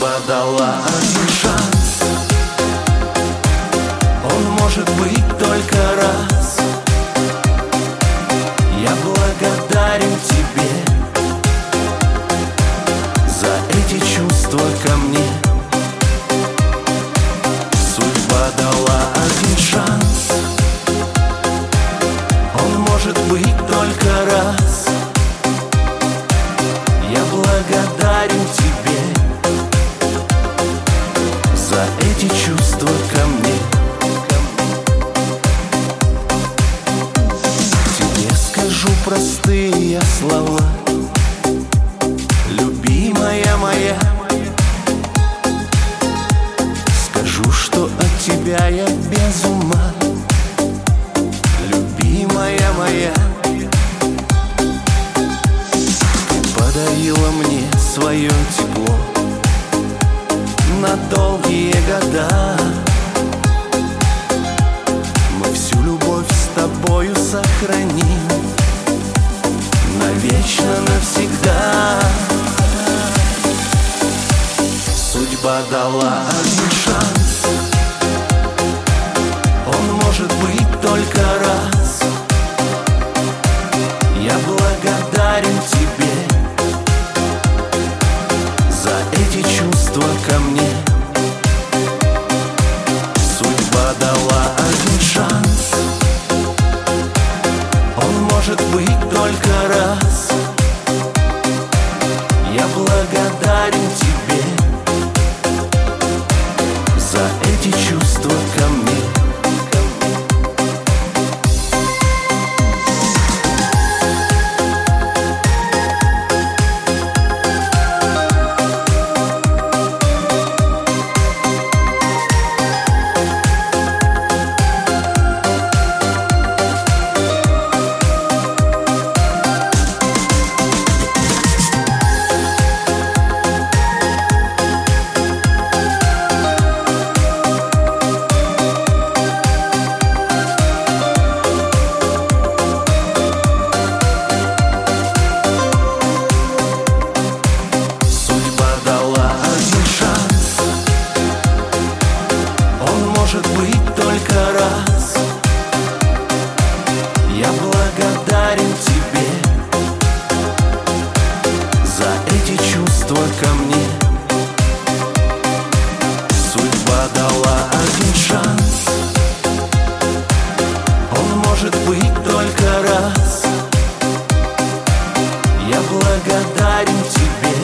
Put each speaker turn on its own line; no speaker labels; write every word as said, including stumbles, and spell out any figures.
Судьба дала один шанс, он может быть только раз. Я благодарен тебе за эти чувства ко мне. Судьба дала один шанс, он может быть только раз. Я благодарен тебе за эти чувства ко мне. Тебе скажу простые слова, любимая моя. Скажу, что от тебя я без ума, любимая моя. Ты подарила мне свое тепло на долгие года. Мы всю любовь с тобою сохраним навечно, навсегда. Судьба дала один шанс, он может быть только раз. Я благодарен тебе за эти чувства ко мне. Судьба дала один шанс, он может быть только раз. Я благодарен тебе за эти чувства ко мне. Может быть только раз. Я благодарен тебе за эти чувства ко мне. Судьба дала один шанс, он может быть только раз. Я благодарен тебе